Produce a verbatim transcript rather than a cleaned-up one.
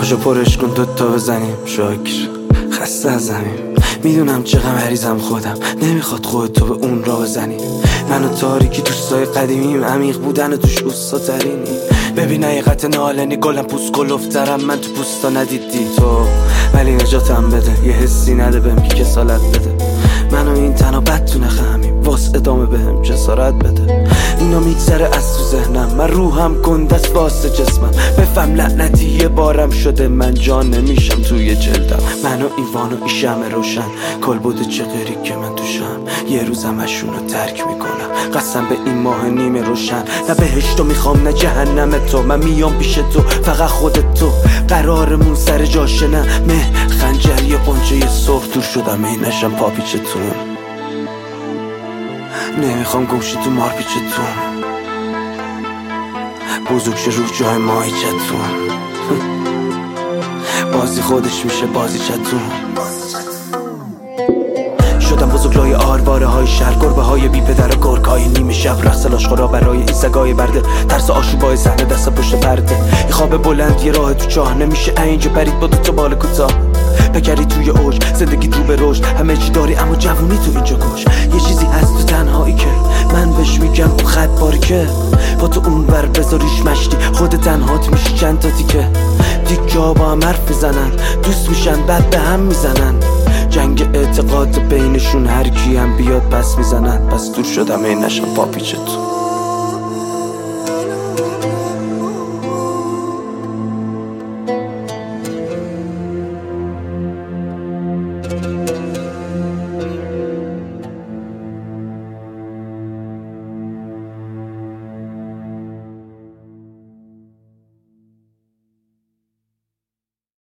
پاشو پرش کن دوتا بزنیم شاکر خسته از زمین. میدونم چقدر مریضم خودم، نمیخواد خودتو به اون را بزنی. من و تاریکی دوستای قدیمیم، عمیق بودن و توش اوستا ترینی. ببین حقیقت نالنی گلم پوست گلفترم، من تو پوستا ندیدی تو، ولی نجاتم بده. یه حسی نده بهم که کسالت بده. من و این تنها بد تو نخمیم، واس ادامه بهم جسارت بده. اینا میگذره از تو ذهنم، من روحم گندست واسه جسمم. بفهم لعنتی یه بارم شده، من جان نمیشم توی جلدم. من و ایوان و این شمع روشن، کل بوده چه غیری که من توشم. یه روزم اشونو ترک میکنم، قسم به این ماه نیمه روشن. نه بهشتو میخوام نه جهنم تو، من میام پیش تو فقط خودت تو. قرارمون سر جاشه نه مه خنجری قنچه سرخ دور شدم ای نشم پاپیچتون. نمیخوام گمشی تو مار پیچتون، بزرگ شه رو جای ماهیچتون. بازی خودش میشه بازی چتون. شدم بزرگ لای آرواره های شهر، گربه های بی پدر و گرگ های نیمه شب. رقص لاشخورا برای این سگای برده، ترس آشوبای صحنه دست پشت پرده. این خواب بلند یه راه تو چاه، نمیشه اینجا برید با دوتا بال کوتاه. بگری توی اوج زندگی رو به رشد، همه چی داری اما جوونی تو اینجا کش. یه چیزی هست تو تنهایی که من بهش میگم اون خط باریکه. با تو اون ور بذاریش مشتی، خود تنهات میشی چند تا تیکه. دیگه با هم حرف میزنن، دوست میشن بعد به هم میزنن. جنگ اعتقاد بینشون هر کی هم بیاد پس میزنن. پس دور شدم این نشم پاپیچتون.